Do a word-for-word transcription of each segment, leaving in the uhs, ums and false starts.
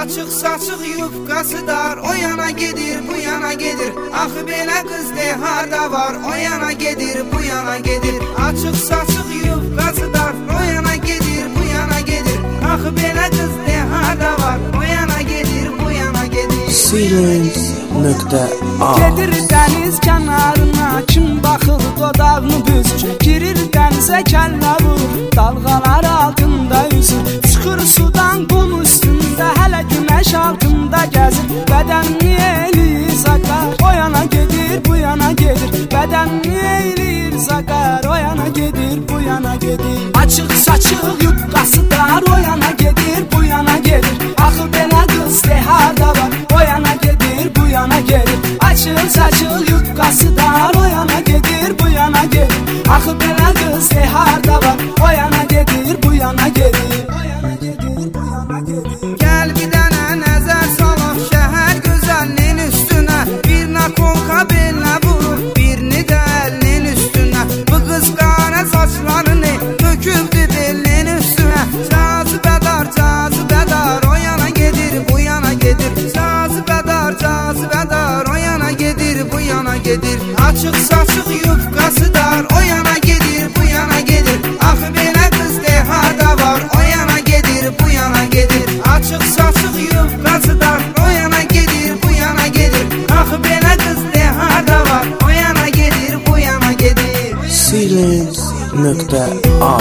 Açıq saçıq yufqası dar, o yana gedir, bu yana gedir. Axı belə qız de harda var, o yana gedir, bu yana gedir. Açıq saçıq yufqası dar, o yana gedir, bu yana gedir. Axı belə qız de harda var, o yana gedir, bu yana gedir. Silence nöqtə A. Gedir dəniz kənarına, kim baxır dodağını büzür. Girir dənizə kəllə vurur, dalğalar altında üzür. Çıxır sudan qum üstündə, hələ günəş altında gəzir. Bədənini eləyir zakar, o yana gedir, bu yana gedir. Bədənini eləyir zakar, o yana gedir, bu yana gedir. Açıq saçıq yufqası dar, o yana gedir, bu yana gedir. Axı belə qız de harda var, o yana gedir, bu yana gedir. Açıq saçıq yufqası dar, o yana gedir, bu yana gedir. Axı belə qız de harda var, o yana gedir, bu yana gedir. O yana gedir, bu yana gedir. Gəl bir dənə nəzər salaq şəhər gözəlinin üstünə. Bir nakolka belinə vurur, birini də əlinin üstünə. Bu qız qara saçlarını töküldü belinin üstünə. Cazibədar, cazibədar, o yana gedir, bu yana gedir. Cazibədar, cazibədar, o yana gedir, bu yana gedir. Açıq saçıq yufqası dar, o yana gedir, bu yana gedir. Axı belə qız de harda var, o yana gedir, bu yana gedir. Açıq saçıq yufqası dar, o yana gedir, bu yana gedir. Axı belə qız de harda var, o yana gedir, bu yana gedir. Silence nöqtə A.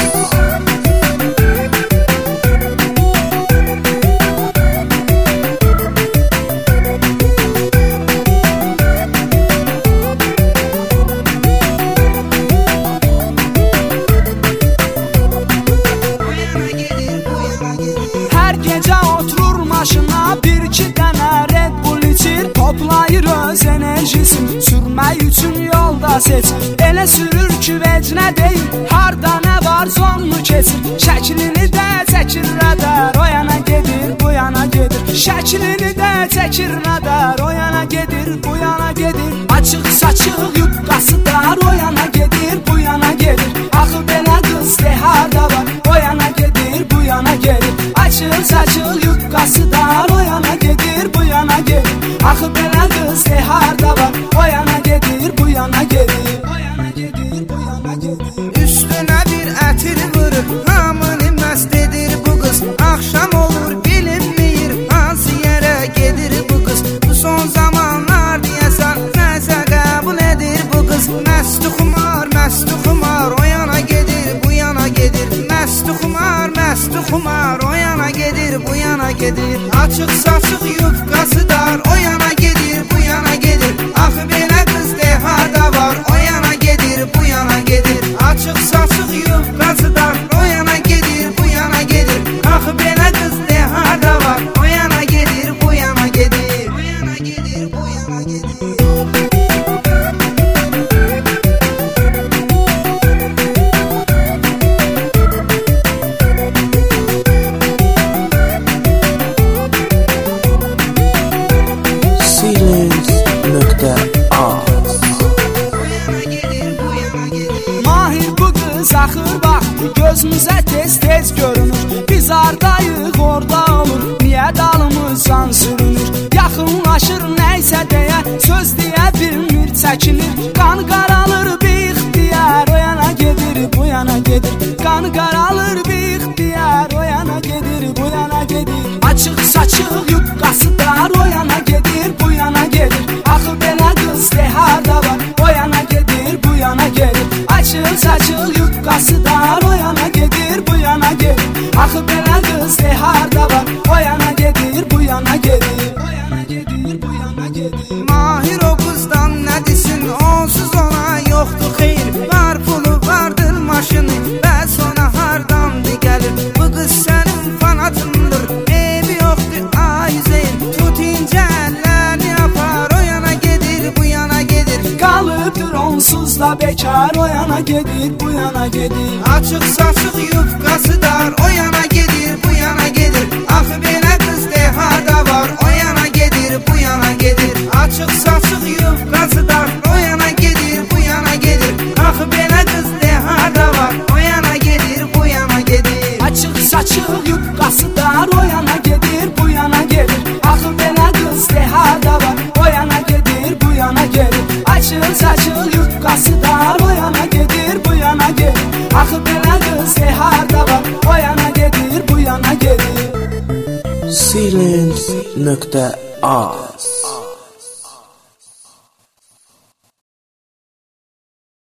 Bir iki dənə Red Bull içir, toplayır öz enerjisini, sürmək üçün yolda seçir. Elə sürür ki vecinə deyil, harda nə var zonunu keçir. Şəklini də çəkir rədər, o yana gedir, bu yana gedir. Şəklini də çəkir rədər, o yana gedir, bu yana gedir. Açıq saçıq yufqası dar, o yana gedir, bu yana gedir. Axı belə qız de harda var, o yana gedir, bu yana gedir. Açıq saçıq yufqası dar, o yana gedir, bu yana gedir. Axı belə qız de harda var, o yana gedir, bu yana gedir. O yana gedir, bu yana gedir. Üstünə bir ətir vurur, hamını məst edir bu qız. Axşam olur bilinmir, hansı yerə gedir bu qız. Bu son zamanlar deyəsən, nəsə qəbul edir bu qız. Məstu xumar, məstu xumar, o yana gedir, bu yana gedir. Məstu xumar, məstu xumar, o yana gedir, bu yana gedir. Açıq saçıq yufqası dar, o yana gedir, bu yana gedir. Axı belə qız de harda var, o yana gedir, bu yana gedir. Açıq saçıq yufqası dar, o yana gedir, bu yana gedir. Axı belə qız de harda var, o yana gedir, bu yana gedir. O yana gedir, bu yana gedir. Axır vaxtı gözümüzə tez-tez görünür. Biz hardayıq orada olur, niyə dalımızdan sürünür. Yaxınlaşır nəysə deyə, söz deyə bilmir, çəkinir. Qan qaralır bir ixtiyar, o yana gedir, bu yana gedir. Qan qaralır bir ixtiyar, o yana gedir, bu yana gedir. Açıq saçıq yufqası dar, o yana gedir, bu yana gedir. Axı belə qız de harda var, o yana gedir, bu yana gedir. Açıq saçıq yufqası dar, o yana gedir, bu yana gedir. Axı belə qız de harda var, o yana gedir, bu yana gedir. O yana gedir, bu yana gedir. Mahir o qızdan nə desin, onsuz ona yoxdur xeyir. Var pulu, vardır maşını, bəs ona hardandı gəlir. Bu qız sənin fanatındır, evi yoxdur ay zeyn. Tut incə əllərini apar, o yana gedir, bu yana gedir. Qalıbdır onsuz da bekar, o yana gedir, bu yana gedir. Açıq saçıq yufqası dar, o yana gedir, bu yana gedir. Axı belə qız de harda var, o yana gedir, bu yana gedir. Açıq saçıq yufqası dar, o yana gedir, bu yana gedir. Axı belə qız de harda var, o yana gedir, bu yana gedir. Açıq saçıq yufqası dar, o yana gedir, bu yana Axı belə qız harda var, o yana gedir, bu yana gedir. Silence nöqtə az